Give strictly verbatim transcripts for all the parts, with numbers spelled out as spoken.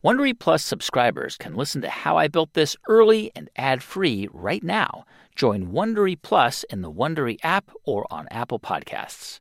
Wondery Plus subscribers can listen to How I Built This early and ad-free right now. Join Wondery Plus in the Wondery app or on Apple Podcasts.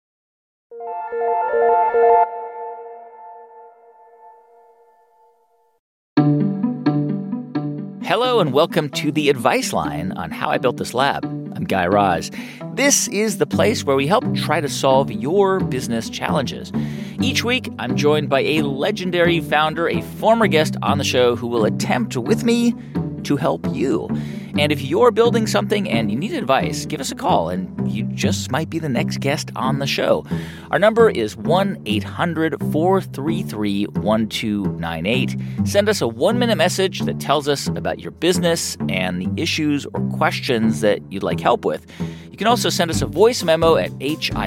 Hello and welcome to The Advice Line on How I Built This Lab. I'm Guy Raz. This is the place where we help try to solve your business challenges. Each week, I'm joined by a legendary founder, a former guest on the show who will attempt with me to help you. And if you're building something and you need advice, give us a call and you just might be the next guest on the show. Our number is one eight hundred four three three one two nine eight. Send us a one-minute message that tells us about your business and the issues or questions that you'd like help with. You can also send us a voice memo at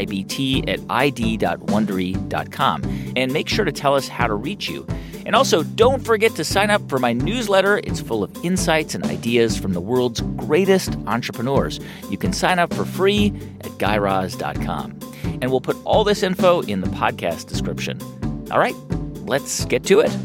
hibt at id dot wondery dot com. And make sure to tell us how to reach you. And also, don't forget to sign up for my newsletter. It's full of insights and ideas from the world's greatest entrepreneurs. You can sign up for free at guy raz dot com. And we'll put all this info in the podcast description. All right, let's get to it.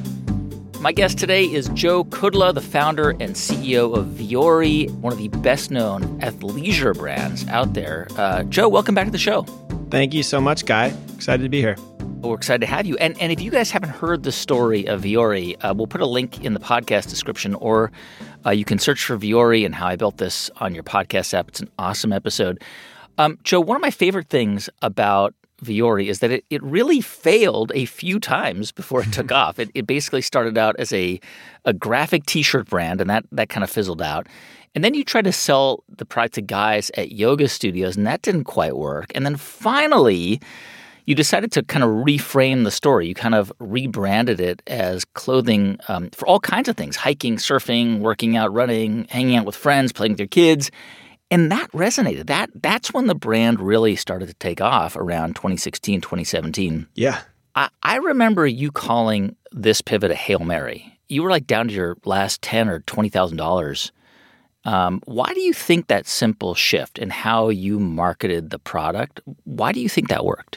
My guest today is Joe Kudla, the founder and C E O of Vuori, one of the best-known athleisure brands out there. Uh, Joe, welcome back to the show. Thank you so much, Guy. Excited to be here. Well, we're excited to have you. And and if you guys haven't heard the story of Vuori, uh, we'll put a link in the podcast description, or uh, you can search for Vuori and How I Built This on your podcast app. It's an awesome episode. Um, Joe, one of my favorite things about Vuori is that it, it really failed a few times before it took off. It, it basically started out as a, a graphic T-shirt brand, and that, that kind of fizzled out. And then you tried to sell the product to guys at yoga studios, and that didn't quite work. And then finally, you decided to kind of reframe the story. You kind of rebranded it as clothing um, for all kinds of things: hiking, surfing, working out, running, hanging out with friends, playing with your kids. And that resonated. That That's when the brand really started to take off around twenty sixteen, twenty seventeen. Yeah. I, I remember you calling this pivot a Hail Mary. You were like down to your last ten thousand dollars or twenty thousand dollars. Um, why do you think that simple shift in how you marketed the product, why do you think that worked?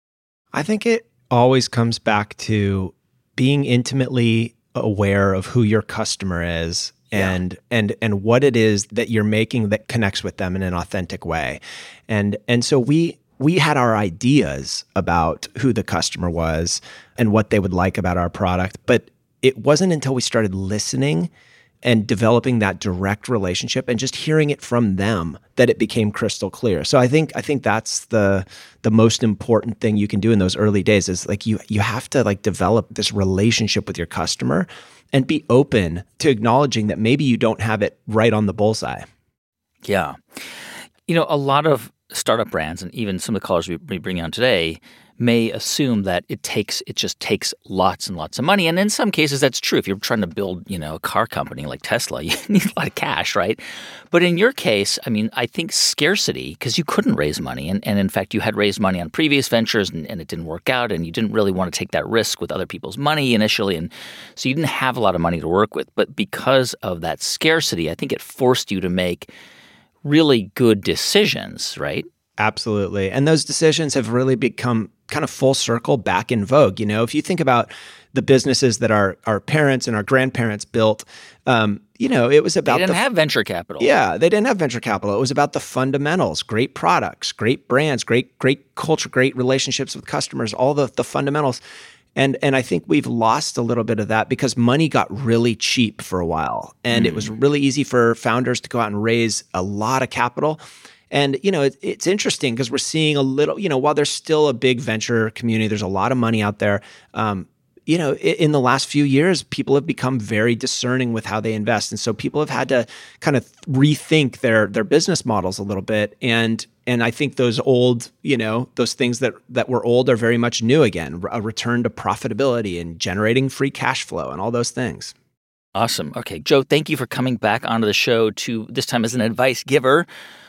I think it always comes back to being intimately aware of who your customer is and yeah. and and what it is that you're making that connects with them in an authentic way. And and so we we had our ideas about who the customer was and what they would like about our product, but it wasn't until we started listening and developing that direct relationship and just hearing it from them that it became crystal clear. So I think I think that's the the most important thing you can do in those early days is like you you have to like develop this relationship with your customer and be open to acknowledging that maybe you don't have it right on the bullseye. Yeah. You know, a lot of startup brands and even some of the callers we, we bring on today may assume that it takes it just takes lots and lots of money. And in some cases, that's true. If you're trying to build, you know, a car company like Tesla, you need a lot of cash, right? But in your case, I mean, I think scarcity, because you couldn't raise money. And, and in fact, you had raised money on previous ventures and, and it didn't work out. And you didn't really want to take that risk with other people's money initially. And so you didn't have a lot of money to work with. But because of that scarcity, I think it forced you to make really good decisions, right? Absolutely. And those decisions have really become kind of full circle back in vogue. You know, if you think about the businesses that our our parents and our grandparents built, um, you know, it was about They didn't the, have venture capital. Yeah, they didn't have venture capital. It was about the fundamentals, great products, great brands, great great culture, great relationships with customers, all the the fundamentals. And and I think we've lost a little bit of that because money got really cheap for a while. And mm. it was really easy for founders to go out and raise a lot of capital. And, you know, it, it's interesting because we're seeing a little, you know, while there's still a big venture community, there's a lot of money out there. Um, you know, in, in the last few years, people have become very discerning with how they invest. And so people have had to kind of rethink their their business models a little bit. And and I think those old, you know, those things that, that were old are very much new again, a return to profitability and generating free cash flow and all those things. Awesome. Okay, Joe, thank you for coming back onto the show to this time as an advice giver.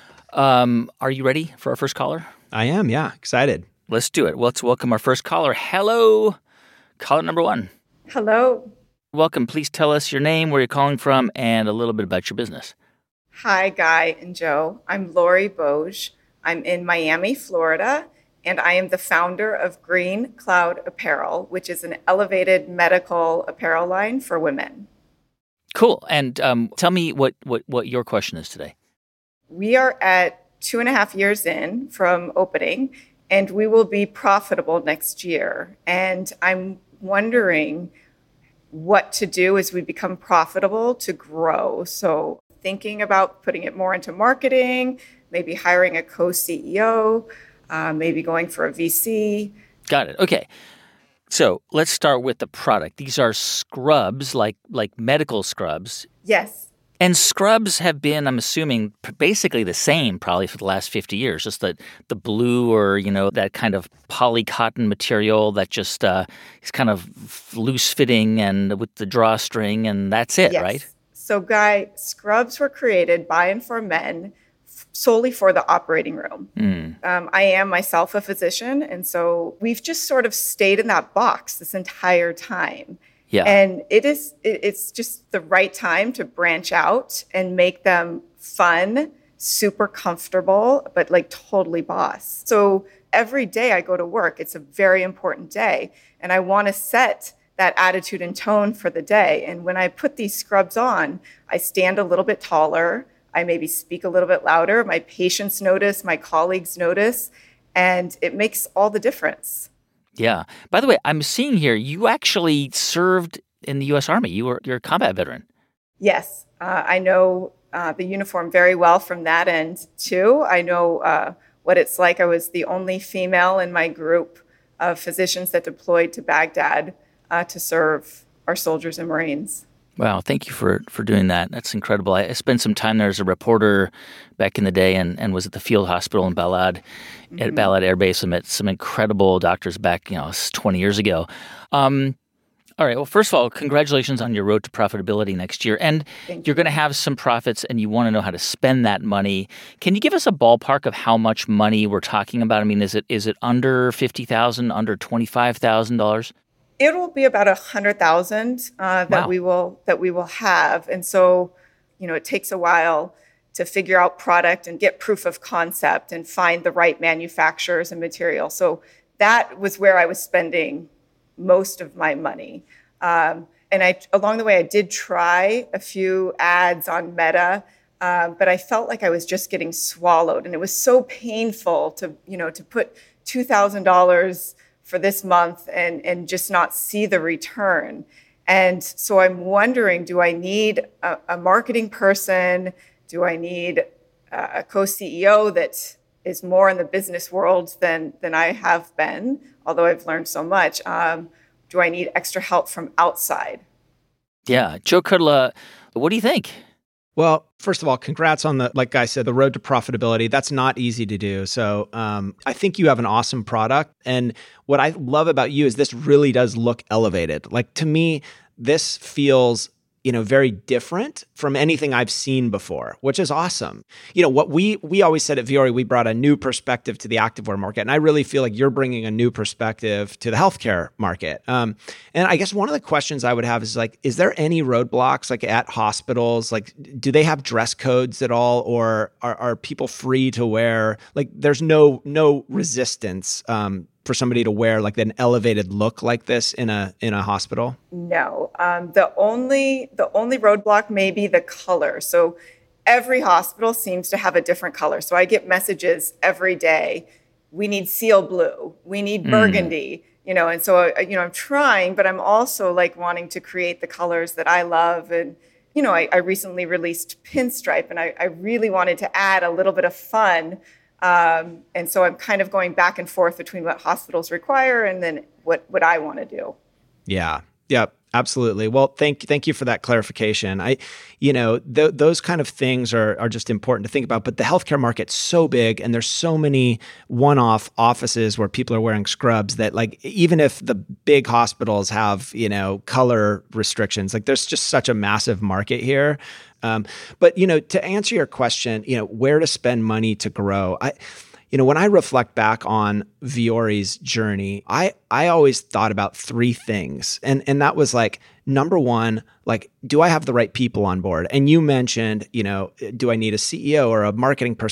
Um, are you ready for our first caller? I am, yeah. Excited. Let's do it. Well, let's welcome our first caller. Hello, caller number one. Hello. Welcome. Please tell us your name, where you're calling from, and a little bit about your business. Hi, Guy and Joe. I'm Lori Boge. I'm in Miami, Florida, and I am the founder of Green Cloud Apparel, which is an elevated medical apparel line for women. Cool. And um, tell me what, what, what your question is today. We are at two and a half years in from opening, and we will be profitable next year. And I'm wondering what to do as we become profitable to grow. So thinking about putting it more into marketing, maybe hiring a co-C E O, uh, maybe going for a V C. Got it. Okay. So let's start with the product. These are scrubs, like like medical scrubs. Yes. And scrubs have been, I'm assuming, basically the same probably for the last fifty years. Just the, the blue or, you know, that kind of poly cotton material that just uh, is kind of loose fitting and with the drawstring, and that's it, yes. right? So, Guy, scrubs were created by and for men solely for the operating room. Mm. Um, I am myself a physician, and so we've just sort of stayed in that box this entire time. Yeah. And it is, it's just the right time to branch out and make them fun, super comfortable, but like totally boss. So every day I go to work, it's a very important day. And I want to set that attitude and tone for the day. And when I put these scrubs on, I stand a little bit taller. I maybe speak a little bit louder. My patients notice, my colleagues notice, and it makes all the difference. Yeah. By the way, I'm seeing here you actually served in the U S Army. You were you're a combat veteran. Yes, uh, I know uh, the uniform very well from that end too. I know uh, what it's like. I was the only female in my group of physicians that deployed to Baghdad uh, to serve our soldiers and Marines. Wow, thank you for, for doing that. That's incredible. I, I spent some time there as a reporter back in the day and, and was at the field hospital in Balad, mm-hmm. at Balad Air Base. I met some incredible doctors back, you know, twenty years ago. Um, all right. Well, first of all, congratulations on your road to profitability next year. And Thank you're you. going to have some profits and you want to know how to spend that money. Can you give us a ballpark of how much money we're talking about? I mean, is it is it under fifty thousand dollars, under twenty-five thousand dollars? It will be about a hundred thousand uh, that wow. we will that we will have, and so you know it takes a while to figure out product and get proof of concept and find the right manufacturers and material. So that was where I was spending most of my money, um, and I along the way I did try a few ads on Meta, uh, but I felt like I was just getting swallowed, and it was so painful to you know to put two thousand dollars for this month and, and just not see the return. And so I'm wondering, do I need a, a marketing person? Do I need a, a co-C E O that is more in the business world than, than I have been, although I've learned so much? Um, do I need extra help from outside? Yeah. Joe Kudla, what do you think? Well, first of all, congrats on the, like I said, the road to profitability. That's not easy to do. So um, I think you have an awesome product. And what I love about you is this really does look elevated. Like to me, this feels, you know, very different from anything I've seen before, which is awesome. You know, what we we always said at Vuori, we brought a new perspective to the activewear market. And I really feel like you're bringing a new perspective to the healthcare market. Um, and I guess one of the questions I would have is like, is there any roadblocks like at hospitals? Like, do they have dress codes at all? Or are, are people free to wear, like there's no no resistance um, for somebody to wear like an elevated look like this in a in a hospital? No, um, the only the only roadblock may be the color. So every hospital seems to have a different color. So I get messages every day. We need seal blue. We need burgundy. Mm. You know, and so you know I'm trying, but I'm also like wanting to create the colors that I love. And you know, I, I recently released Pinstripe, and I, I really wanted to add a little bit of fun. Um, and so I'm kind of going back and forth between what hospitals require and then what, what I want to do. Yeah. Yeah, absolutely. Well, thank thank you for that clarification. I, you know, th- those kind of things are are just important to think about. But the healthcare market's so big, and there's so many one-off offices where people are wearing scrubs that, like, even if the big hospitals have, you know, color restrictions, like, there's just such a massive market here. Um, but, you know, to answer your question, you know, where to spend money to grow, I, you know, when I reflect back on Vuori's journey, I, I always thought about three things. And, and that was like, number one, like, do I have the right people on board? And you mentioned, you know, do I need a C E O or a marketing person?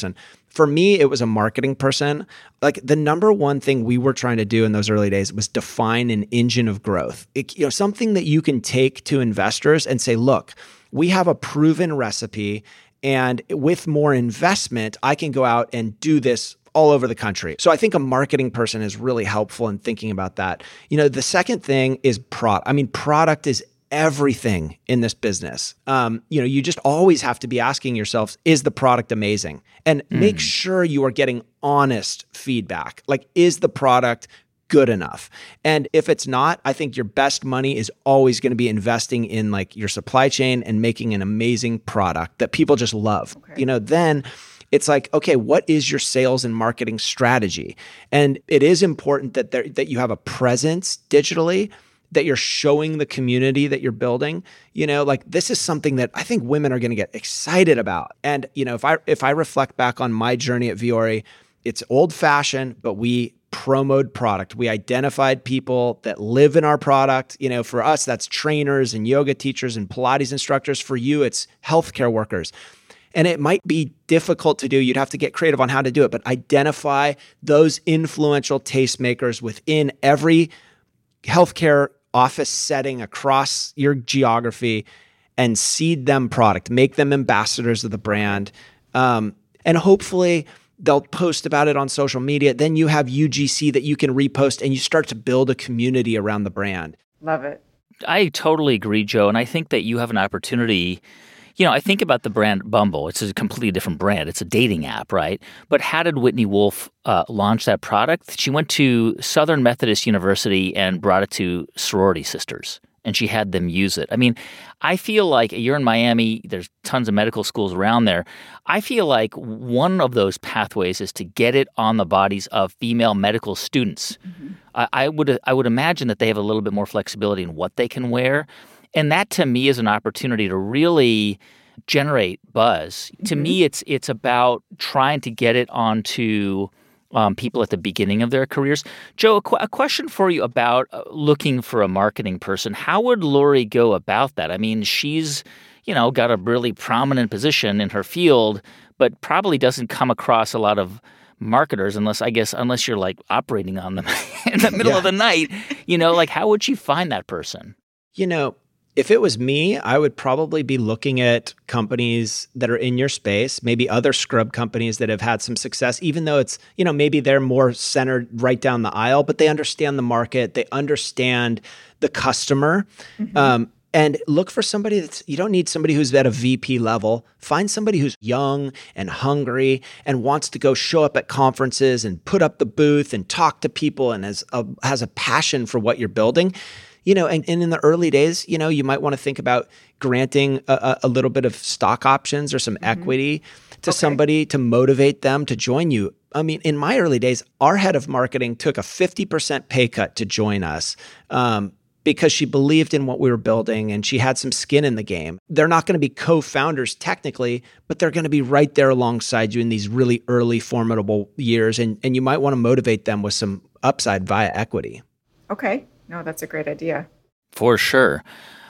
For me, it was a marketing person. Like the number one thing we were trying to do in those early days was define an engine of growth. It, you know, something that you can take to investors and say, look, we have a proven recipe, and with more investment, I can go out and do this all over the country. So I think a marketing person is really helpful in thinking about that. You know, the second thing is product. I mean, product is everything in this business. Um, you know, you just always have to be asking yourselves, is the product amazing? And mm. make sure you are getting honest feedback. Like, is the product good enough? And if it's not, I think your best money is always going to be investing in like your supply chain and making an amazing product that people just love. Okay. You know, then it's like, okay, what is your sales and marketing strategy? And it is important that there, that you have a presence digitally, that you're showing the community that you're building. You know, like this is something that I think women are going to get excited about. And, you know, if I if I reflect back on my journey at Vuori, it's old fashioned, but we promoted product. We identified people that live in our product. You know, for us, that's trainers and yoga teachers and Pilates instructors. For you, it's healthcare workers. And it might be difficult to do. You'd have to get creative on how to do it, but identify those influential tastemakers within every healthcare office setting across your geography and seed them product, make them ambassadors of the brand. Um, and hopefully they'll post about it on social media. Then you have U G C that you can repost and you start to build a community around the brand. Love it. I totally agree, Joe. And I think that you have an opportunity. You know, I think about the brand Bumble. It's a completely different brand. It's a dating app, right? But how did Whitney Wolfe uh, launch that product? She went to Southern Methodist University and brought it to sorority sisters, and she had them use it. I mean, I feel like you're in Miami. There's tons of medical schools around there. I feel like one of those pathways is to get it on the bodies of female medical students. Mm-hmm. I, I would I would imagine that they have a little bit more flexibility in what they can wear. And that, to me, is an opportunity to really generate buzz. Mm-hmm. To me, it's it's about trying to get it onto um, people at the beginning of their careers. Joe, a, qu- a question for you about uh, looking for a marketing person. How would Lori go about that? I mean, she's, you know, got a really prominent position in her field, but probably doesn't come across a lot of marketers unless, I guess, unless you're like operating on them in the middle yeah. of the night. You know, like how would she find that person? You know, if it was me, I would probably be looking at companies that are in your space, maybe other scrub companies that have had some success, even though it's, you know, maybe they're more centered right down the aisle, but they understand the market, they understand the customer. Mm-hmm. Um, and look for somebody that's, you don't need somebody who's at a V P level. Find somebody who's young and hungry and wants to go show up at conferences and put up the booth and talk to people and has a, has a passion for what you're building. You know, and, and in the early days, you know, you might want to think about granting a, a little bit of stock options or some mm-hmm. equity to okay. somebody to motivate them to join you. I mean, in my early days, our head of marketing took a fifty percent pay cut to join us um, because she believed in what we were building and she had some skin in the game. They're not going to be co-founders technically, but they're going to be right there alongside you in these really early formidable years. And, and you might want to motivate them with some upside via equity. Okay. No, that's a great idea. For sure.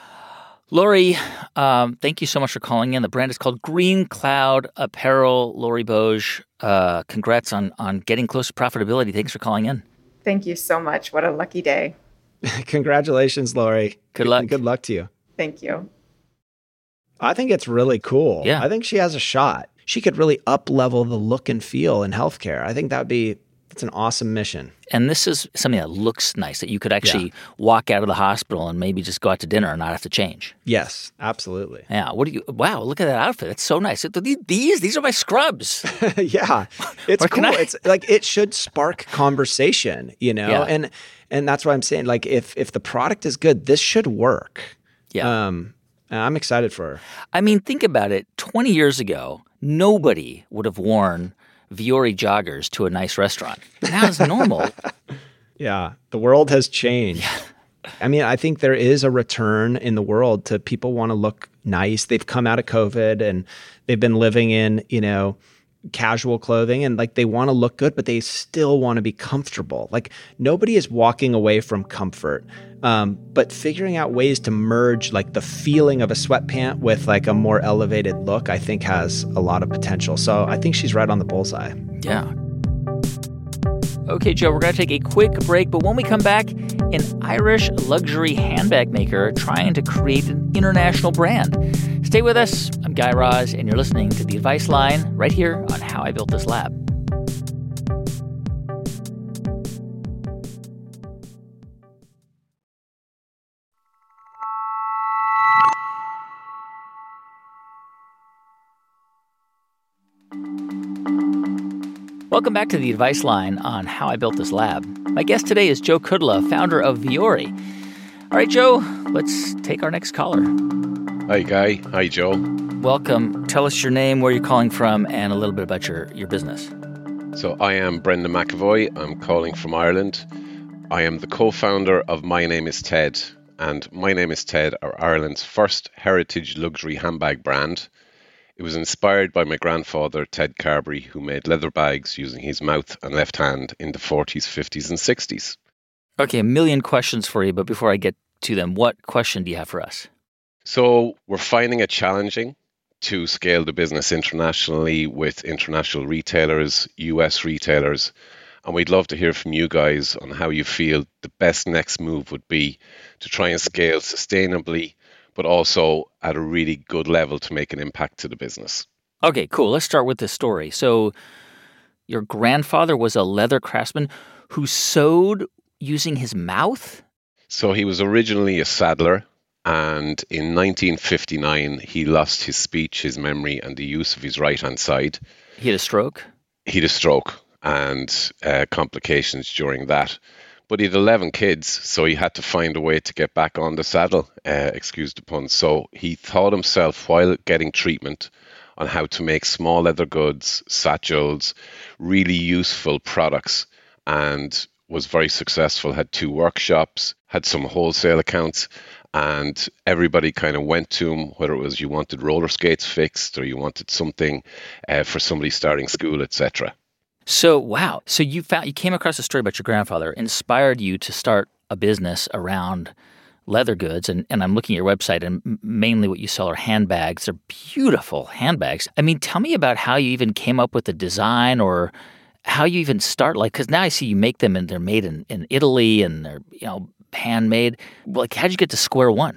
Lori, um, thank you so much for calling in. The brand is called Green Cloud Apparel. Lori Boge, uh, congrats on, on getting close to profitability. Thanks for calling in. Thank you so much. What a lucky day. Congratulations, Lori. Good luck. Good luck to you. Thank you. I think it's really cool. Yeah. I think she has a shot. She could really up-level the look and feel in healthcare. I think that would be... It's an awesome mission. And this is something that looks nice, that you could actually yeah. walk out of the hospital and maybe just go out to dinner and not have to change. Yes, absolutely. Yeah. What do you? Wow! Look at that outfit. That's so nice. These these are my scrubs. yeah, it's cool. I... It's like it should spark conversation, you know. Yeah. And and that's why I'm saying, like, if if the product is good, this should work. Yeah. Um, I'm excited for her. I mean, think about it. twenty years ago, nobody would have worn Vuori joggers to a nice restaurant. Now it's normal. Yeah, the world has changed. Yeah. I mean, I think there is a return in the world to people want to look nice. They've come out of COVID and they've been living in, you know, casual clothing and like they want to look good, but they still want to be comfortable. Like nobody is walking away from comfort. Um, but figuring out ways to merge like the feeling of a sweatpant with like a more elevated look, I think has a lot of potential. So I think she's right on the bullseye. Yeah. Okay, Joe, we're going to take a quick break, but when we come back, an Irish luxury handbag maker trying to create an international brand. Stay with us. I'm Guy Raz, and you're listening to The Advice Line right here on How I Built This Lab. Welcome back to The Advice Line on How I Built This Lab. My guest today is Joe Kudla, founder of Vuori. All right, Joe, let's take our next caller. Hi, Guy. Hi, Joe. Welcome. Tell us your name, where you're calling from, and a little bit about your, your business. So I am Brendan McAvoy. I'm calling from Ireland. I am the co-founder of My Name is Ted. And My Name is Ted are Ireland's first heritage luxury handbag brand. It was inspired by my grandfather, Ted Carberry, who made leather bags using his mouth and left hand in the forties, fifties, and sixties. Okay, a million questions for you, but before I get to them, what question do you have for us? So we're finding it challenging to scale the business internationally with international retailers, U S retailers, and we'd love to hear from you guys on how you feel the best next move would be to try and scale sustainably, but also at a really good level to make an impact to the business. Okay, cool. Let's start with this story. So your grandfather was a leather craftsman who sewed using his mouth? So he was originally a saddler, and in nineteen fifty-nine, he lost his speech, his memory, and the use of his right-hand side. He had a stroke? He had a stroke and uh, complications during that. But he had eleven kids, so he had to find a way to get back on the saddle, uh, excuse the pun. So he taught himself while getting treatment on how to make small leather goods, satchels, really useful products, and was very successful, had two workshops, had some wholesale accounts, and everybody kind of went to him, whether it was you wanted roller skates fixed or you wanted something uh, for somebody starting school, et cetera. So, wow. So you found you came across a story about your grandfather, inspired you to start a business around leather goods. And, and I'm looking at your website, and mainly what you sell are handbags. They're beautiful handbags. I mean, tell me about how you even came up with the design, or how you even start, like, because now I see you make them and they're made in, in Italy and they're, you know, handmade. Like, how'd you get to square one?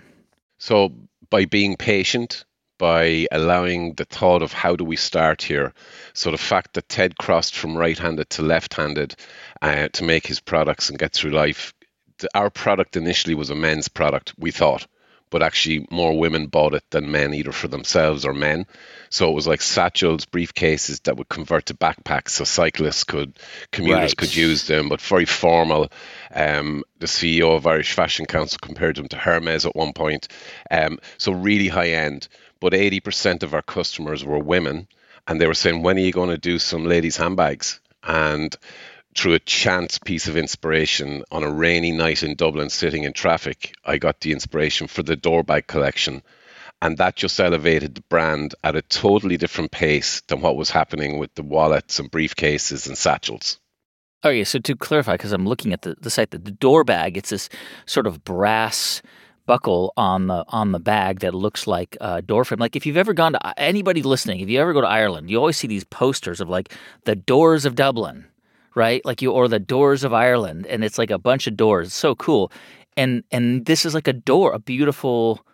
So by being patient, by allowing the thought of how do we start here. So the fact that Ted crossed from right-handed to left-handed uh, to make his products and get through life, the, our product initially was a men's product, we thought, but actually more women bought it than men, either for themselves or men. So it was like satchels, briefcases that would convert to backpacks, so cyclists could, commuters Right. could use them, but very formal. Um, the C E O of Irish Fashion Council compared them to Hermes at one point. Um, so really high end. But eighty percent of our customers were women, and they were saying, when are you going to do some ladies' handbags? And through a chance piece of inspiration on a rainy night in Dublin, sitting in traffic, I got the inspiration for the door bag collection. And that just elevated the brand at a totally different pace than what was happening with the wallets and briefcases and satchels. Okay, so to clarify, because I'm looking at the, the site, the, the door bag, it's this sort of brass buckle on the on the bag that looks like a door frame. Like, if you've ever gone to, anybody listening, if you ever go to Ireland, you always see these posters of like the doors of Dublin, right? Like you, or the doors of Ireland, and it's like a bunch of doors. It's so cool. And and this is like a door, a beautiful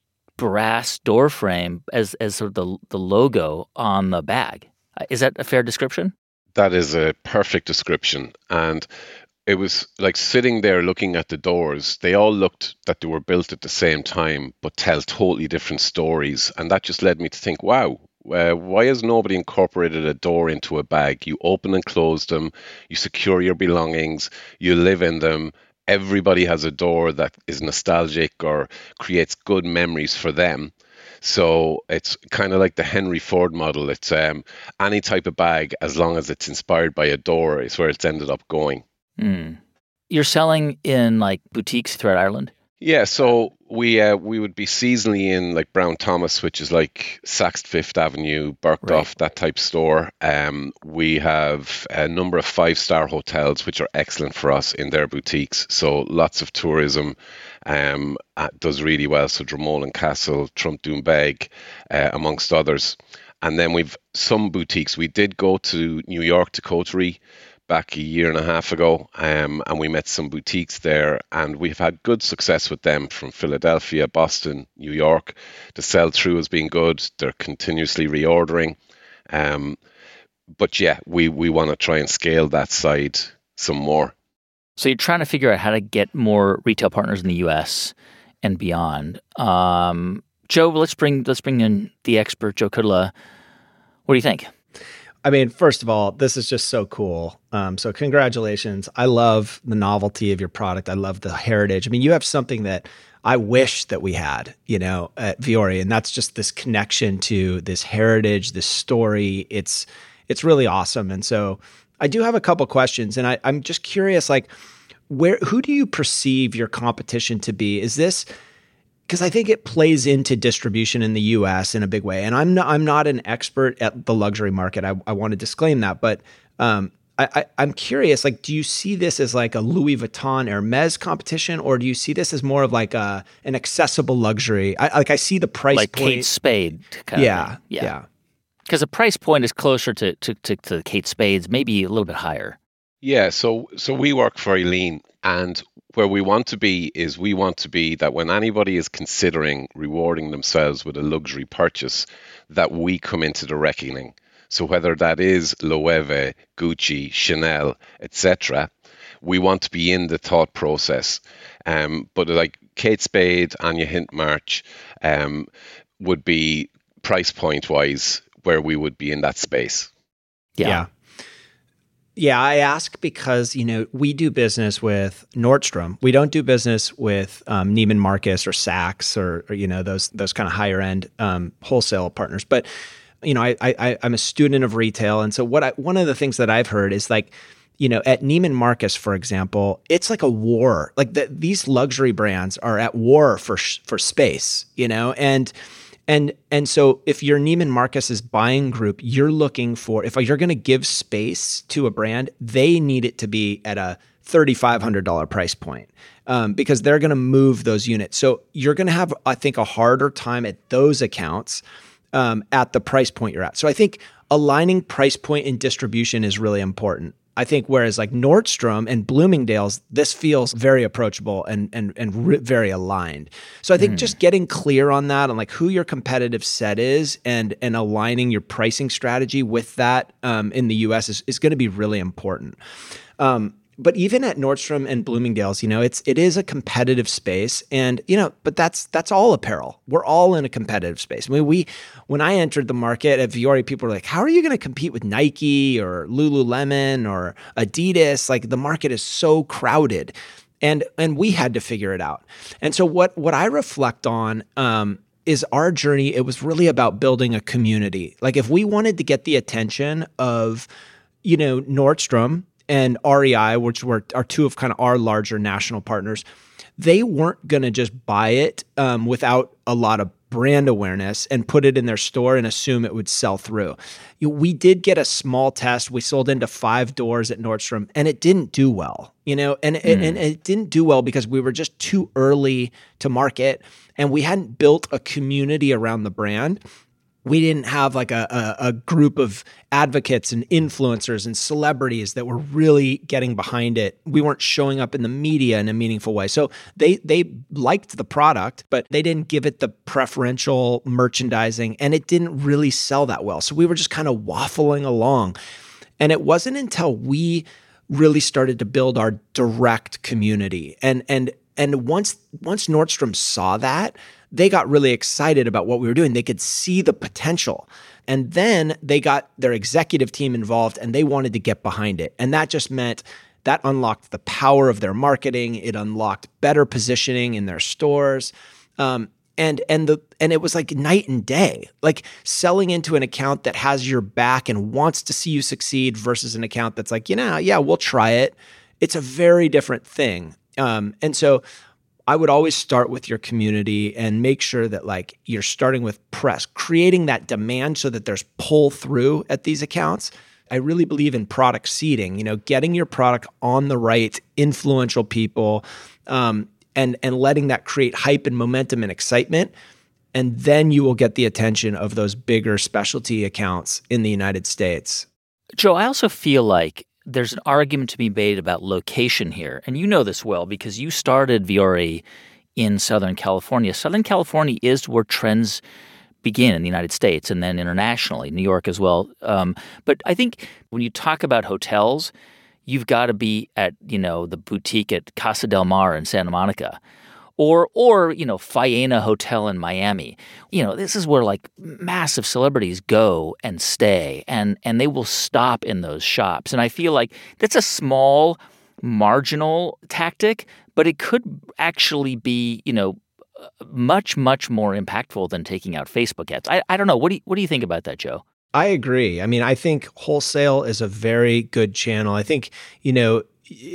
brass door frame as as sort of the the logo on the bag. Is that a fair description? That is a perfect description. And it was like sitting there looking at the doors. They all looked that they were built at the same time, but tell totally different stories. And that just led me to think, wow, uh, why has nobody incorporated a door into a bag? You open and close them, you secure your belongings, you live in them. Everybody has a door that is nostalgic or creates good memories for them. So it's kind of like the Henry Ford model. It's um, any type of bag, as long as it's inspired by a door, is where it's ended up going. Mm. You're selling in like boutiques throughout Ireland? Yeah, so we uh, we would be seasonally in like Brown Thomas, which is like Saks Fifth Avenue, Right. Bergdorf, that type store. Um, we have a number of five star hotels, which are excellent for us in their boutiques. So lots of tourism, um, uh, does really well. So Dromoland Castle, Trump Doonbeg, uh, amongst others. And then we've some boutiques. We did go to New York to Coterie back a year and a half ago, um, and we met some boutiques there, and we've had good success with them from Philadelphia, Boston, New York. The sell through has been good. They're continuously reordering, um, but yeah, we we want to try and scale that side some more. So you're trying to figure out how to get more retail partners in the U S and beyond. Um, Joe, let's bring let's bring in the expert, Joe Kudla. What do you think? I mean, first of all, this is just so cool. Um, so congratulations. I love the novelty of your product. I love the heritage. I mean, you have something that I wish that we had, you know, at Vuori, and that's just this connection to this heritage, this story. It's it's really awesome. And so I do have a couple questions, and I, I'm just curious, like, where who do you perceive your competition to be? Is this because I think it plays into distribution in the U S in a big way. And I'm not, I'm not an expert at the luxury market. I, I want to disclaim that. But um, I, I, I'm curious, like, do you see this as like a Louis Vuitton Hermes competition, or do you see this as more of like a, an accessible luxury? I, like I see the price like point. Kate Spade kind yeah, of thing. yeah. Because the price point is closer to, to, to, to Kate Spade's, maybe a little bit higher. Yeah, so so we work very lean, and where we want to be is we want to be that when anybody is considering rewarding themselves with a luxury purchase, that we come into the reckoning. So whether that is Loewe, Gucci, Chanel, et cetera, we want to be in the thought process. Um, but like Kate Spade, Anya Hintmarch, um, would be price point wise where we would be in that space. Yeah. yeah. Yeah, I ask because, you know, we do business with Nordstrom. We don't do business with um, Neiman Marcus or Saks or, or, you know, those those kind of higher end um, wholesale partners. But, you know, I, I, I'm a student of retail. And so what I, one of the things that I've heard is like, you know, at Neiman Marcus, for example, it's like a war. Like the, these luxury brands are at war for for space, you know, and And and so if you're Neiman Marcus's buying group, you're looking for, if you're going to give space to a brand, they need it to be at a three thousand five hundred dollars price point um, because they're going to move those units. So you're going to have, I think, a harder time at those accounts um, at the price point you're at. So I think aligning price point and distribution is really important. I think whereas like Nordstrom and Bloomingdale's, this feels very approachable and and and re- very aligned. So I think mm. just getting clear on that and like who your competitive set is and and aligning your pricing strategy with that um, in the U S is, is going to be really important. Um, but even at Nordstrom and Bloomingdale's, you know, it's it is a competitive space, and you know, but that's that's all apparel. We're all in a competitive space. I mean, we when I entered the market at Vuori, people were like, "How are you going to compete with Nike or Lululemon or Adidas? Like the market is so crowded," and and we had to figure it out. And so what what I reflect on um, is our journey. It was really about building a community. Like if we wanted to get the attention of, you know, Nordstrom and R E I, which were are two of kind of our larger national partners, they weren't going to just buy it um, without a lot of brand awareness and put it in their store and assume it would sell through. You know, we did get a small test. We sold into five doors at Nordstrom, and it didn't do well. You know, and, mm. and, and it didn't do well because we were just too early to market, and we hadn't built a community around the brand. We didn't have like a, a, a group of advocates and influencers and celebrities that were really getting behind it. We weren't showing up in the media in a meaningful way. So they they liked the product, but they didn't give it the preferential merchandising, and it didn't really sell that well. So we were just kind of waffling along. And it wasn't until we really started to build our direct community. And and and once once Nordstrom saw that, they got really excited about what we were doing. They could see the potential. And then they got their executive team involved and they wanted to get behind it. And that just meant that unlocked the power of their marketing. It unlocked better positioning in their stores. Um, and and the and it was like night and day, like selling into an account that has your back and wants to see you succeed versus an account that's like, you know, yeah, we'll try it. It's a very different thing. Um, and so I would always start with your community and make sure that like you're starting with press, creating that demand so that there's pull through at these accounts. I really believe in product seeding, you know, getting your product on the right influential people, um, and and letting that create hype and momentum and excitement. And then you will get the attention of those bigger specialty accounts in the United States. Joe, I also feel like there's an argument to be made about location here. And you know this well because you started Vuori in Southern California. Southern California is where trends begin in the United States and then internationally, New York as well. Um, but I think when you talk about hotels, you've got to be at, you know, the boutique at Casa del Mar in Santa Monica. Or, or you know, Faena Hotel in Miami. You know, this is where like massive celebrities go and stay, and and they will stop in those shops. And I feel like that's a small, marginal tactic, but it could actually be, you know, much, much more impactful than taking out Facebook ads. I, I don't know. What do you, what do you think about that, Joe? I agree. I mean, I think wholesale is a very good channel. I think, you know,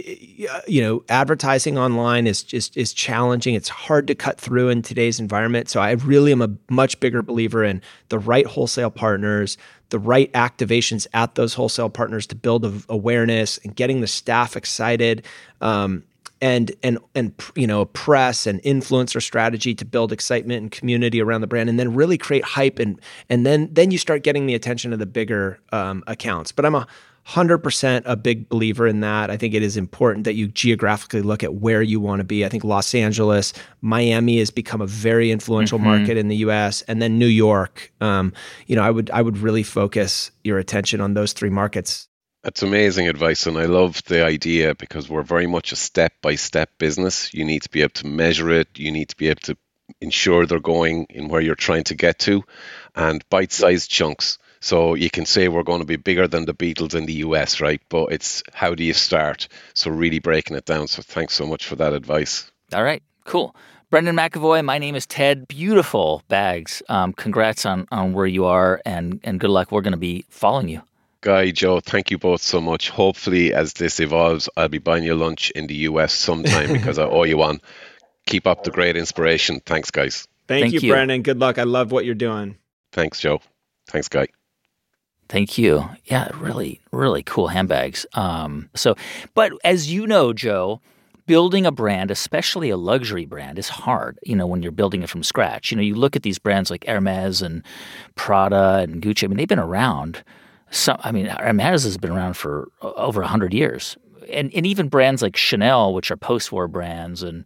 you know, advertising online is just is challenging. It's hard to cut through in today's environment. So I really am a much bigger believer in the right wholesale partners, the right activations at those wholesale partners to build awareness and getting the staff excited, um, and and and you know, a press and influencer strategy to build excitement and community around the brand, and then really create hype, and and then then you start getting the attention of the bigger um, accounts. But I'm a one hundred percent a big believer in that. I think it is important that you geographically look at where you want to be. I think Los Angeles, Miami has become a very influential mm-hmm. market in the U S, and then New York. Um, you know, I would I would really focus your attention on those three markets. That's amazing advice, and I love the idea because we're very much a step-by-step business. You need to be able to measure it. You need to be able to ensure they're going in where you're trying to get to, and bite-sized chunks. So you can say we're going to be bigger than the Beatles in the U S, right? But it's how do you start? So really breaking it down. So thanks so much for that advice. All right, cool. Brendan McAvoy, my name is Ted. Beautiful bags. Um, congrats on, on where you are, and, and good luck. We're going to be following you. Guy, Joe, thank you both so much. Hopefully, as this evolves, I'll be buying you lunch in the U S sometime because I owe you one. Keep up the great inspiration. Thanks, guys. Thank, Thank you, you, Brendan. Good luck. I love what you're doing. Thanks, Joe. Thanks, Guy. Thank you. Yeah, really, really cool handbags. Um, so, but as you know, Joe, building a brand, especially a luxury brand, is hard, you know, when you're building it from scratch. You know, you look at these brands like Hermes and Prada and Gucci. I mean, they've been around. Some, I mean, Hermes has been around for over one hundred years. And, and even brands like Chanel, which are post-war brands, and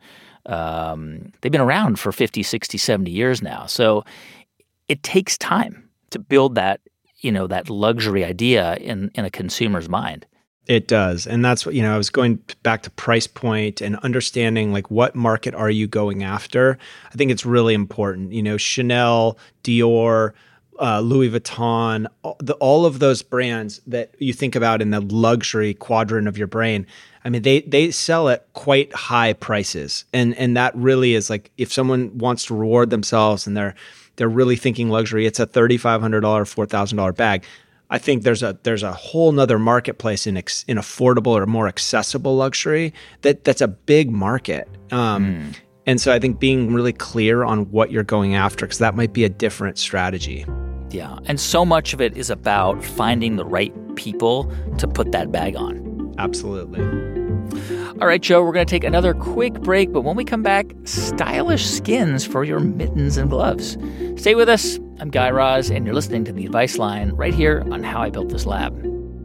um, they've been around for fifty, sixty, seventy years now. So it takes time to build that, you know, that luxury idea in, in a consumer's mind. It does. And that's what, you know, I was going back to price point and understanding like what market are you going after? I think it's really important. You know, Chanel, Dior, uh, Louis Vuitton, all, the, all of those brands that you think about in the luxury quadrant of your brain. I mean, they they sell at quite high prices. And and that really is like, if someone wants to reward themselves and they're they're really thinking luxury, it's a thirty-five hundred dollars, four thousand dollars bag. I think there's a there's a whole nother marketplace in ex, in affordable or more accessible luxury that that's a big market. Um, mm. And so I think being really clear on what you're going after, because that might be a different strategy. Yeah. And so much of it is about finding the right people to put that bag on. Absolutely. All right, Joe, we're going to take another quick break, but when we come back, stylish skins for your mittens and gloves. Stay with us. I'm Guy Raz, and you're listening to The Advice Line right here on How I Built This Lab.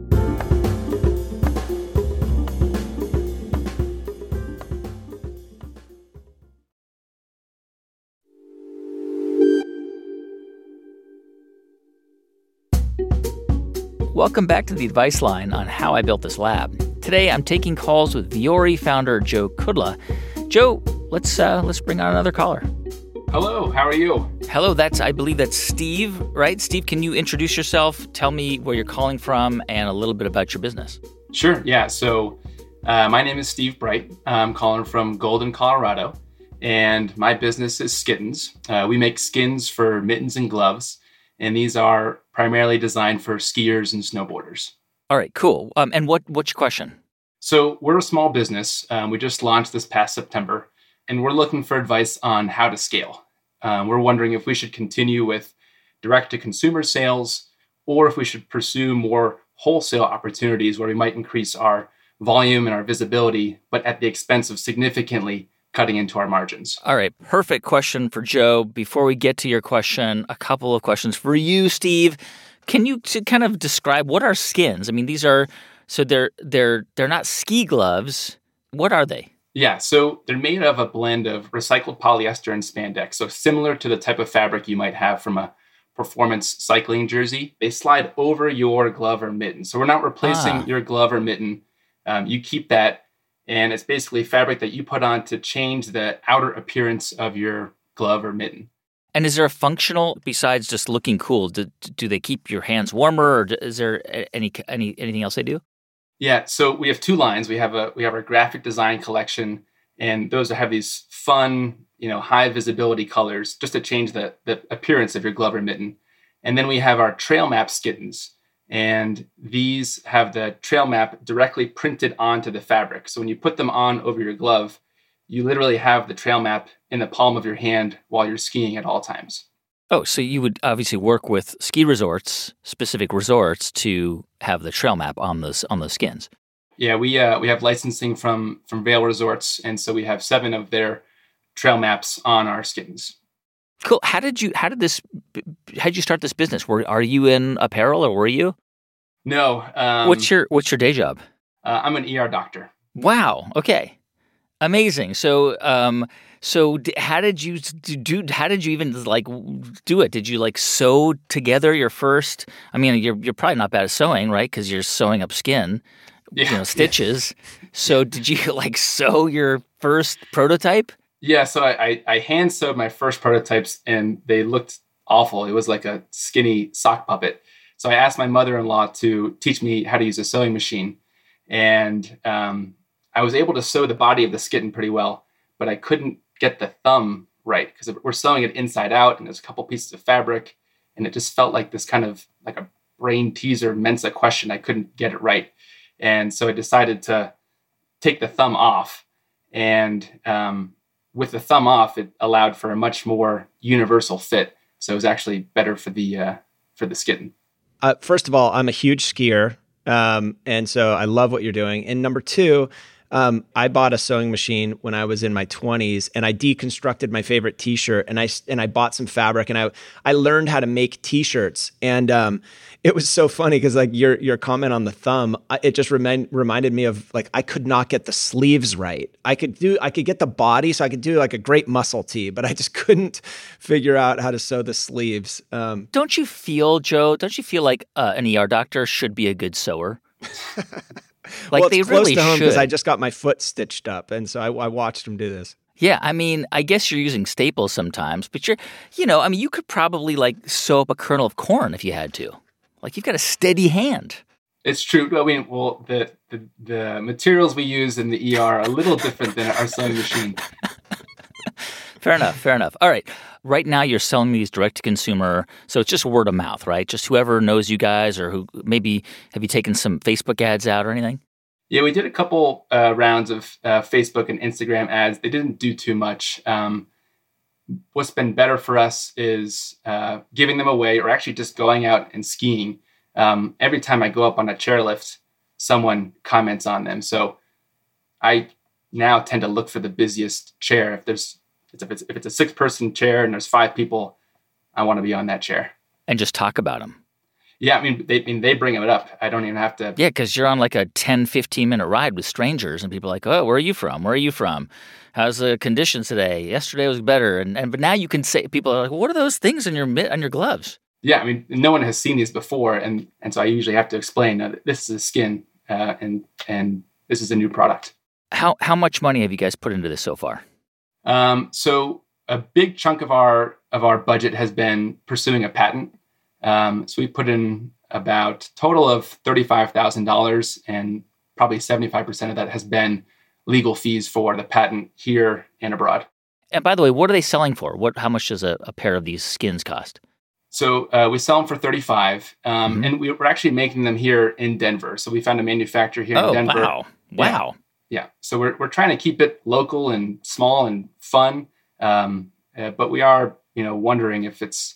Welcome back to The Advice Line on How I Built This Lab. Today, I'm taking calls with Vuori founder Joe Kudla. Joe, let's uh, let's bring on another caller. Hello, how are you? Hello, that's I believe that's Steve, right? Steve, can you introduce yourself? Tell me where you're calling from and a little bit about your business. Sure, yeah. So uh, my name is Steve Bright. I'm calling from Golden, Colorado, and my business is Skittins. Uh, we make skins for mittens and gloves, and these are primarily designed for skiers and snowboarders. All right, cool. Um, and what what's your question? So we're a small business. Um, we just launched this past September. and we're looking for advice on how to scale. Um, we're wondering if we should continue with direct-to-consumer sales or if we should pursue more wholesale opportunities where we might increase our volume and our visibility, but at the expense of significantly cutting into our margins. All right, perfect question for Joe. Before we get to your question, a couple of questions for you, Steve. Can you to kind of describe what are skins? I mean, these are so they're they're they're not ski gloves. What are they? Yeah, so they're made of a blend of recycled polyester and spandex. So similar to the type of fabric you might have from a performance cycling jersey. They slide over your glove or mitten. So we're not replacing ah. your glove or mitten. Um, you keep that, and it's basically fabric that you put on to change the outer appearance of your glove or mitten. And is there a functional, besides just looking cool, do, do they keep your hands warmer, or is there any any anything else they do? Yeah, so we have two lines. We have a we have our graphic design collection, and those have these fun, you know, high visibility colors just to change the, the appearance of your glove or mitten. And then we have our trail map skittens, and these have the trail map directly printed onto the fabric. So when you put them on over your glove, you literally have the trail map in the palm of your hand while you're skiing at all times. Oh, so you would obviously work with ski resorts, specific resorts, to have the trail map on those on those skins. Yeah, we uh, we have licensing from from Vail Resorts, and so we have seven of their trail maps on our skins. Cool. How did you? How did this? How did you start this business? Were are you in apparel, or were you? No. Um, what's your What's your day job? Uh, I'm an E R doctor. Wow. Okay. Amazing. So, um, so d- how did you do? How did you even like do it? Did you like sew together your first? I mean, you're you're probably not bad at sewing, right? Because you're sewing up skin, yeah. you know, stitches. Yeah. So, did you like sew your first prototype? Yeah. So I, I I hand sewed my first prototypes, and they looked awful. It was like a skinny sock puppet. So I asked my mother-in-law to teach me how to use a sewing machine, and um, I was able to sew the body of the skitten pretty well, but I couldn't get the thumb right because we're sewing it inside out, and there's a couple pieces of fabric, and it just felt like this kind of like a brain teaser Mensa question. I couldn't get it right, and so I decided to take the thumb off, and um, with the thumb off, it allowed for a much more universal fit. So it was actually better for the uh, for the skitten. Uh, first of all, I'm a huge skier, um, and so I love what you're doing. And number two, um, I bought a sewing machine when I was in my twenties, and I deconstructed my favorite T-shirt, and I and I bought some fabric, and I I learned how to make T-shirts, and um, it was so funny because like your your comment on the thumb, I, it just remind, reminded me of like I could not get the sleeves right. I could do I could get the body, so I could do like a great muscle tee, but I just couldn't figure out how to sew the sleeves. Um, don't you feel, Joe? Don't you feel like uh, an E R doctor should be a good sewer? Like well, they it's close really to home because should. I just got my foot stitched up, and so I, I watched him do this. Yeah, I mean, I guess you're using staples sometimes, but you're, you know, I mean, you could probably like sew up a kernel of corn if you had to. Like you've got a steady hand. It's true. I mean, well, the the, the materials we use in the E R are a little different than our sewing machine. Fair enough. Fair enough. All right. Right now, you're selling these direct to consumer, so it's just word of mouth, right? Just whoever knows you guys, or who maybe have you taken some Facebook ads out or anything? Yeah, we did a couple uh, rounds of uh, Facebook and Instagram ads. They didn't do too much. Um, what's been better for us is uh, giving them away, or actually just going out and skiing. Um, every time I go up on a chairlift, someone comments on them. So I now tend to look for the busiest chair. If there's if it's if it's a six person chair and there's five people, I want to be on that chair and just talk about them. Yeah, I mean, they I mean, they bring it up. I don't even have to. Yeah, because you're on like a ten, fifteen minute ride with strangers, and people are like, oh, where are you from? Where are you from? How's the conditions today? Yesterday was better, and and but now you can say, people are like, well, what are those things on your on your gloves? Yeah, I mean, no one has seen these before, and and so I usually have to explain that this is a skin, uh, and and this is a new product. How how much money have you guys put into this so far? Um, so a big chunk of our of our budget has been pursuing a patent. Um, so we put in about total of thirty-five thousand dollars, and probably seventy-five percent of that has been legal fees for the patent here and abroad. And by the way, what are they selling for? What? How much does a, a pair of these skins cost? So uh, we sell them for thirty-five, um, mm-hmm. and we, we're actually making them here in Denver. So we found a manufacturer here oh, in Denver. wow. Wow. Yeah. So we're we're trying to keep it local and small and fun. Um, uh, but we are, you know, wondering if it's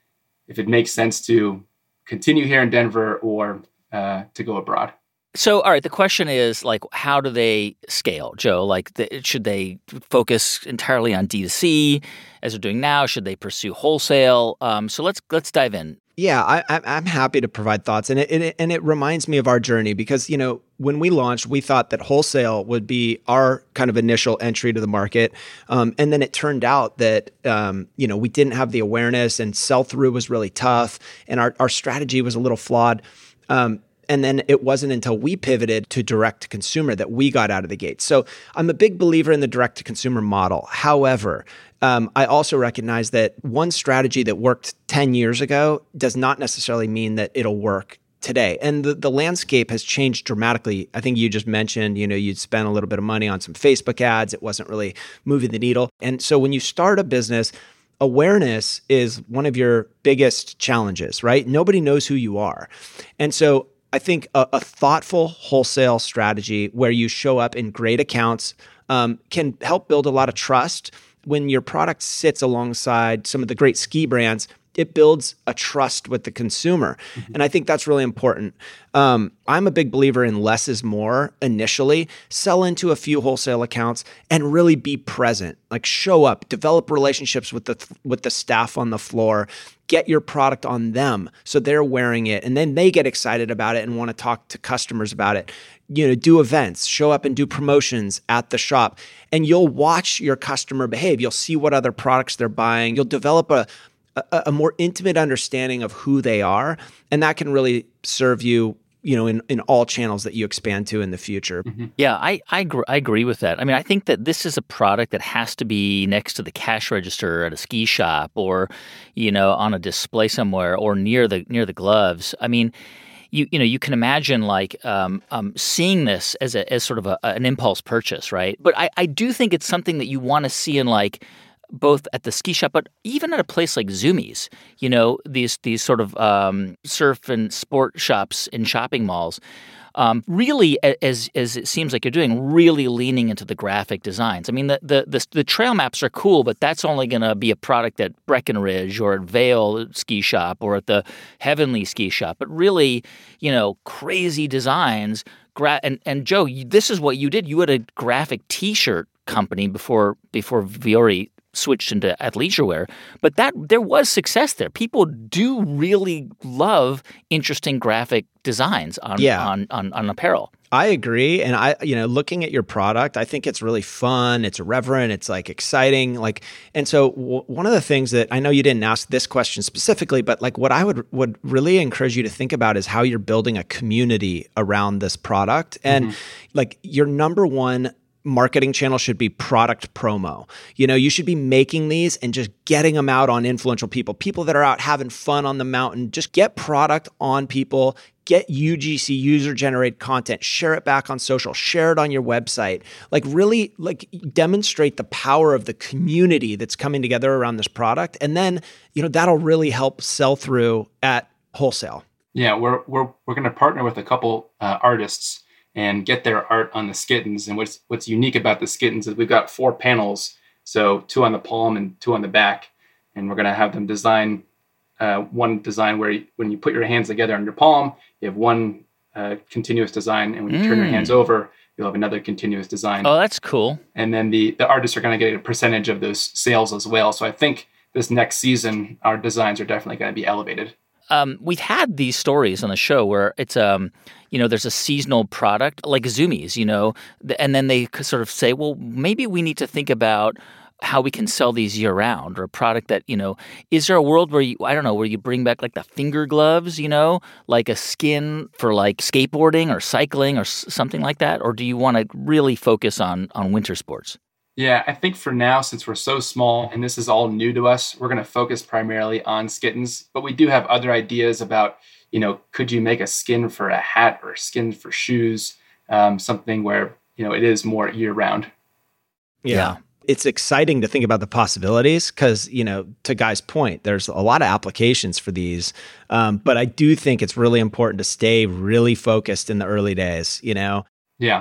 if it makes sense to continue here in Denver or uh, to go abroad. So, all right, the question is, like, how do they scale, Joe? Like, the, should they focus entirely on D two C as they're doing now? Should they pursue wholesale? Um, so let's let's dive in. Yeah, I, I'm happy to provide thoughts, and it, it and it reminds me of our journey because, you know, when we launched, we thought that wholesale would be our kind of initial entry to the market, um, and then it turned out that um, you know we didn't have the awareness, and sell through was really tough, and our our strategy was a little flawed. Um, And then it wasn't until we pivoted to direct to consumer that we got out of the gate. So I'm a big believer in the direct to consumer model. However, um, I also recognize that one strategy that worked ten years ago does not necessarily mean that it'll work today. And the, the landscape has changed dramatically. I think you just mentioned, you know, you'd spent a little bit of money on some Facebook ads. It wasn't really moving the needle. And so when you start a business, awareness is one of your biggest challenges, right? Nobody knows who you are. And so I think a, a thoughtful wholesale strategy where you show up in great accounts um, can help build a lot of trust. When your product sits alongside some of the great ski brands, it builds a trust with the consumer. Mm-hmm. And I think that's really important. Um, I'm a big believer in less is more initially. Sell into a few wholesale accounts and really be present. Like show up, develop relationships with the with the staff on the floor, get your product on them so they're wearing it and then they get excited about it and want to talk to customers about it. You know, do events, show up and do promotions at the shop, and you'll watch your customer behave. You'll see what other products they're buying. You'll develop a A, a more intimate understanding of who they are, and that can really serve you, you know, in, in all channels that you expand to in the future. Mm-hmm. Yeah, I I, gr- I agree with that. I mean, I think that this is a product that has to be next to the cash register at a ski shop, or, you know, on a display somewhere, or near the near the gloves. I mean, you you know, you can imagine like um, um, seeing this as a as sort of a, an impulse purchase, right? But I, I do think it's something that you want to see in like, both at the ski shop, but even at a place like Zumiez, you know, these these sort of um, surf and sport shops in shopping malls, um, really, as as it seems like you're doing, really leaning into the graphic designs. I mean, the the the, the trail maps are cool, but that's only going to be a product at Breckenridge or at Vail Ski Shop or at the Heavenly Ski Shop. But really, you know, crazy designs. Gra- and and Joe, this is what you did. You had a graphic T-shirt company before before Vuori switched into athleisure wear, but that there was success there. People do really love interesting graphic designs on yeah. on, on on apparel. I agree, and I, you know, looking at your product, I think it's really fun. It's irreverent. It's like exciting. Like, and so w- one of the things that I know you didn't ask this question specifically, but like what I would would really encourage you to think about is how you're building a community around this product, and mm-hmm. like your number one marketing channel should be product promo. You know, you should be making these and just getting them out on influential people, people that are out having fun on the mountain. Just get product on people, get U G C, user-generated content, share it back on social, share it on your website. Like really like demonstrate the power of the community that's coming together around this product. And then, you know, that'll really help sell through at wholesale. Yeah, we're we're we're going to partner with a couple uh, artists and get their art on the Skittins. And what's what's unique about the Skittins is we've got four panels, so two on the palm and two on the back, and we're going to have them design uh, one design where you, when you put your hands together on your palm, you have one uh, continuous design, and when you mm. turn your hands over, you'll have another continuous design. Oh, that's cool. And then the, the artists are going to get a percentage of those sales as well. So I think this next season, our designs are definitely going to be elevated. Um, we've had these stories on the show where it's, um, you know, there's a seasonal product like Zumiez, you know, and then they sort of say, well, maybe we need to think about how we can sell these year round, or a product that, you know, is there a world where you, I don't know, where you bring back like the finger gloves, you know, like a skin for like skateboarding or cycling or s- something like that? Or do you want to really focus on, on winter sports? Yeah, I think for now, since we're so small and this is all new to us, we're going to focus primarily on Skittins. But we do have other ideas about, you know, could you make a skin for a hat or a skin for shoes, um, something where, you know, it is more year round. Yeah. yeah. It's exciting to think about the possibilities because, you know, to Guy's point, there's a lot of applications for these. Um, but I do think it's really important to stay really focused in the early days, you know? Yeah.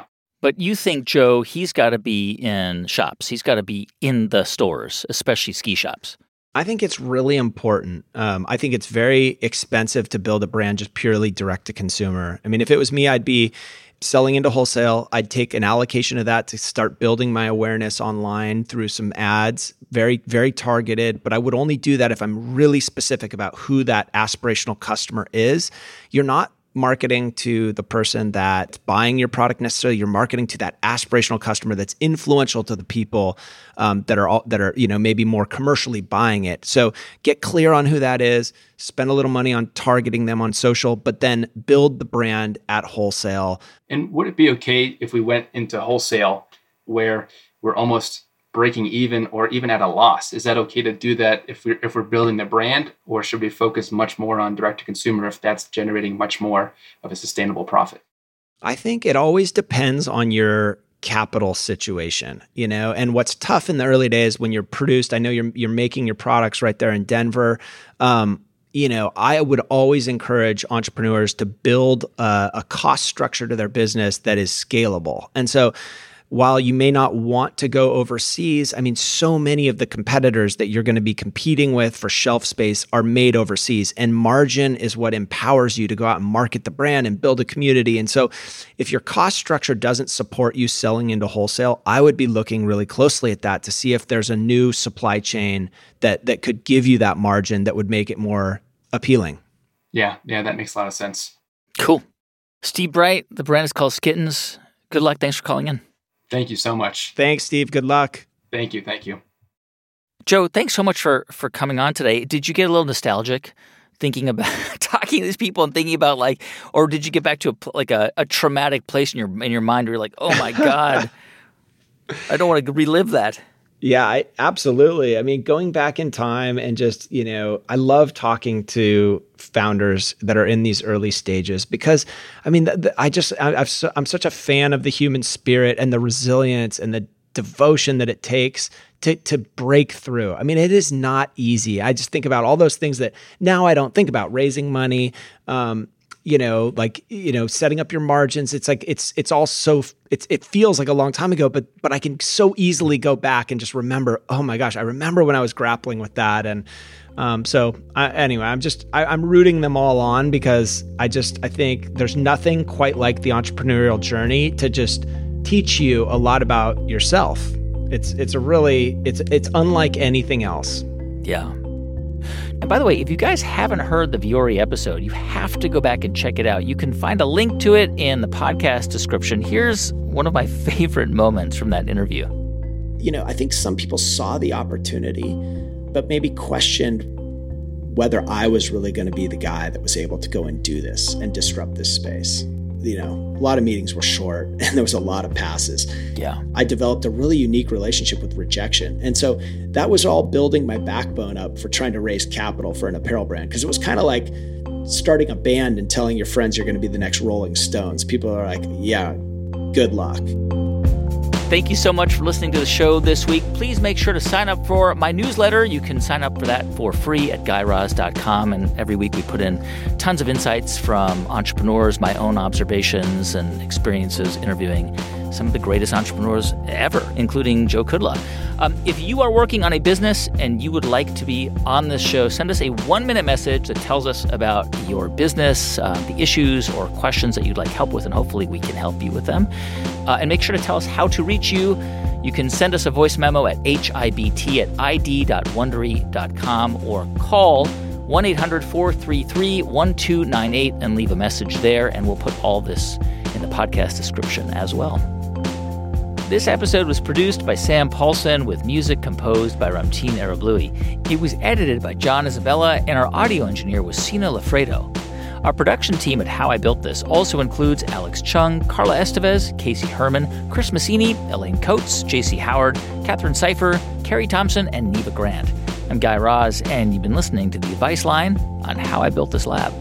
But you think, Joe, he's got to be in shops. He's got to be in the stores, especially ski shops. I think it's really important. Um, I think it's very expensive to build a brand just purely direct to consumer. I mean, if it was me, I'd be selling into wholesale. I'd take an allocation of that to start building my awareness online through some ads, very, very targeted. But I would only do that if I'm really specific about who that aspirational customer is. You're not marketing to the person that's buying your product necessarily. You're marketing to that aspirational customer that's influential to the people um, that are all, that are you know maybe more commercially buying it. So get clear on who that is. Spend a little money on targeting them on social, but then build the brand at wholesale. And would it be okay if we went into wholesale where we're almost breaking even or even at a loss? Is that okay to do that if we're, if we're building the brand, or should we focus much more on direct to consumer if that's generating much more of a sustainable profit? I think it always depends on your capital situation, you know, and what's tough in the early days when you're produced, I know you're, you're making your products right there in Denver. Um, you know, I would always encourage entrepreneurs to build a, a cost structure to their business that is scalable. And so while you may not want to go overseas, I mean, so many of the competitors that you're going to be competing with for shelf space are made overseas, and margin is what empowers you to go out and market the brand and build a community. And so if your cost structure doesn't support you selling into wholesale, I would be looking really closely at that to see if there's a new supply chain that that could give you that margin that would make it more appealing. Yeah, yeah, that makes a lot of sense. Cool. Steve Bright, the brand is called Skittins. Good luck. Thanks for calling in. Thank you so much. Thanks, Steve. Good luck. Thank you. Thank you. Joe, thanks so much for for coming on today. Did you get a little nostalgic thinking about talking to these people and thinking about like, or did you get back to a, like a, a traumatic place in your in your mind where you're like, oh my God, I don't want to relive that? Yeah, I, absolutely. I mean, going back in time and just, you know, I love talking to founders that are in these early stages because, I mean, the, the, I just, I, I've so, I'm such a fan of the human spirit and the resilience and the devotion that it takes to to break through. I mean, it is not easy. I just think about all those things that now I don't think about, raising money, um, you know, like, you know, setting up your margins. It's like, it's, it's all so, it's, it feels like a long time ago, but, but I can so easily go back and just remember, oh my gosh, I remember when I was grappling with that. And, um, so I, anyway, I'm just, I, I'm rooting them all on because I just, I think there's nothing quite like the entrepreneurial journey to just teach you a lot about yourself. It's, it's a really, it's, it's unlike anything else. Yeah. And by the way, if you guys haven't heard the Vuori episode, you have to go back and check it out. You can find a link to it in the podcast description. Here's one of my favorite moments from that interview. You know, I think some people saw the opportunity, but maybe questioned whether I was really going to be the guy that was able to go and do this and disrupt this space. You know, a lot of meetings were short and there was a lot of passes. Yeah. I developed a really unique relationship with rejection. And so that was all building my backbone up for trying to raise capital for an apparel brand. Because it was kind of like starting a band and telling your friends you're going to be the next Rolling Stones. People are like, yeah, good luck. Thank you so much for listening to the show this week. Please make sure to sign up for my newsletter. You can sign up for that for free at guy raz dot com. And every week we put in tons of insights from entrepreneurs, my own observations and experiences interviewing some of the greatest entrepreneurs ever, including Joe Kudla. Um, if you are working on a business and you would like to be on this show, send us a one-minute message that tells us about your business, uh, the issues or questions that you'd like help with, and hopefully we can help you with them. Uh, and make sure to tell us how to reach you. You can send us a voice memo at hibt at id dot wondery dot com or call one eight hundred four three three one two nine eight and leave a message there, and we'll put all this in the podcast description as well. This episode was produced by Sam Paulson with music composed by Ramtin Arablouei. It was edited by John Isabella, and our audio engineer was Sina Lafredo. Our production team at How I Built This also includes Alex Chung, Carla Estevez, Casey Herman, Chris Massini, Elaine Coates, J C Howard, Catherine Cipher, Carrie Thompson, and Neva Grant. I'm Guy Raz, and you've been listening to The Advice Line on How I Built This Lab.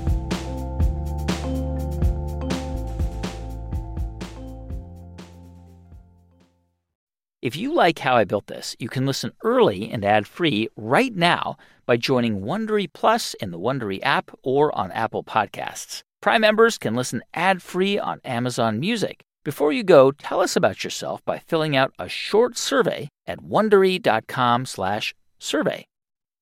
If you like How I Built This, you can listen early and ad-free right now by joining Wondery Plus in the Wondery app or on Apple Podcasts. Prime members can listen ad-free on Amazon Music. Before you go, tell us about yourself by filling out a short survey at Wondery dot com slash survey.